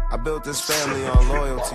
I built this family on loyalty.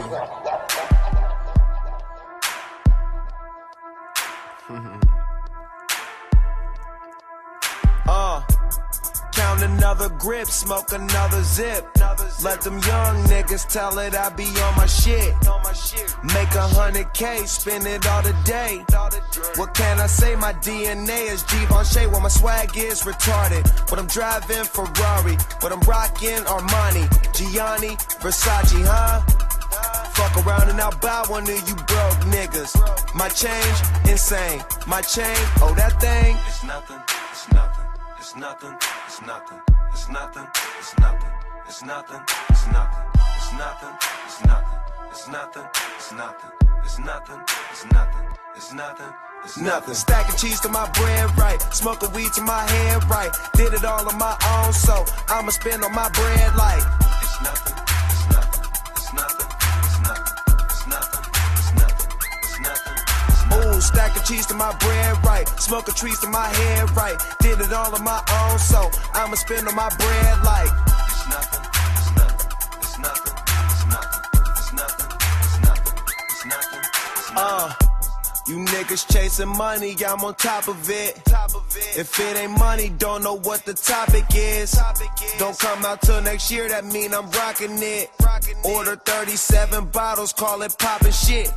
Count another grip, smoke another zip. Let them young niggas tell it I be on my shit. Make 100K, spend it all today. What can I say? My DNA is Givenchy, where my swag is retarded. But I'm driving Ferrari, but I'm rocking Armani, Gianni, Versace, huh? Fuck around and I'll buy one of you broke niggas. My change, insane. My chain, oh that thing. It's nothing, it's nothing, it's nothing, it's nothing, it's nothing, it's nothing, it's nothing, it's nothing, it's nothing, it's nothing, it's nothing, it's nothing, it's nothing, it's nothing, it's nothing. It's nothing. Stacking cheese to my bread right, smoking weed to my head right. Did it all on my own, so I'ma spend on my bread like it's nothing, it's nothing, it's nothing, it's nothing, it's nothing, it's nothing, it's nothing. Ooh, stacking cheese to my bread right, smoking trees to my head right. Did it all on my own, so I'ma spend on my bread like it's nothing, it's nothing, it's nothing, it's nothing, it's nothing, it's nothing, it's nothing, it's nothing. You niggas chasing money, I'm on top of it. If it ain't money, don't know what the topic is. Don't come out till next year, that mean I'm rocking it. Order 37 bottles, call it poppin' shit.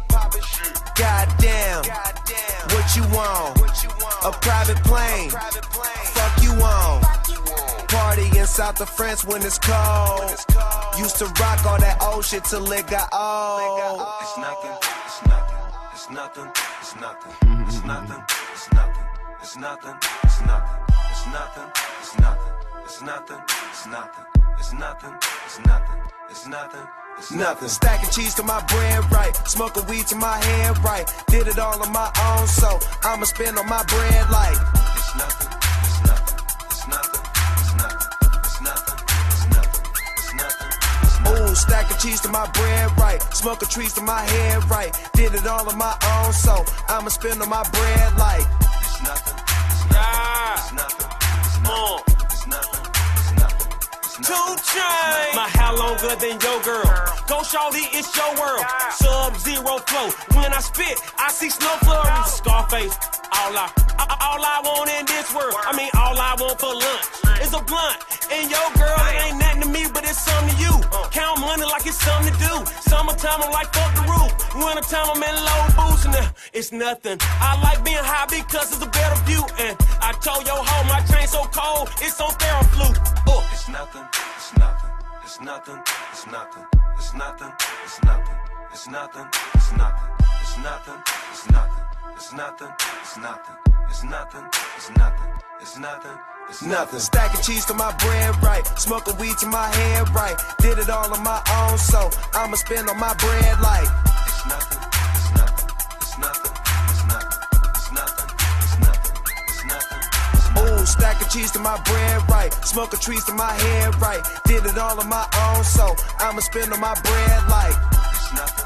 Goddamn, what you want? A private plane, fuck you on. Party in South of France when it's cold. Used to rock all that old shit till it got old. It's nothing, it's nothing, it's nothing. It's nothing, it's nothing, it's nothing, it's nothing, it's nothing, it's nothing, it's nothing, it's nothing, it's nothing, it's nothing, it's nothing, it's nothing, it's nothing. Stacking cheese to my bread right, smoking weed to my head right. Did it all on my own, so I'ma spend on my bread like it's nothing, it's nothing, it's nothing, it's nothing, it's nothing, it's nothing, it's nothing. Ooh, stacking cheese to my bread right, smoking trees to my head right. Did it all on my own, so I'ma spend on my bread like it's nothing, it's nothing, it's nothing, it's nothing, it's nothing, it's nothing, it's nothing. 2 Chainz. My hair longer than your girl. Go shorty, it's your world. Sub-zero flow. When I spit, I see snow flurries. Scarface, all I want in this world. I mean, all I want for lunch is a blunt. And your girl, it ain't nothing to me, but it's something to you. Count money like it's something to do. Summertime, I'm like, fuck the roof. Wintertime, I'm in low boots, and it's nothing. I like being high because it's a better view. And I told your hoe, my chain so cold, it's on Theraflu. It's nothing, it's nothing, it's nothing, it's nothing, it's nothing, it's nothing, it's nothing, it's nothing, it's nothing, it's nothing, it's nothing, it's nothing, it's nothing, it's nothing, it's nothing. It's nothing. Stacking cheese to my bread right, smoking weed to my head right. Did it all on my own, so I'ma spend on my bread like it's nothing, it's nothing, it's nothing, it's nothing, it's nothing, it's nothing, it's nothing, it's nothing. Ooh, stacking cheese to my bread right, smoking trees to my head right. Did it all on my own, so I'ma spend on my bread like it's nothing.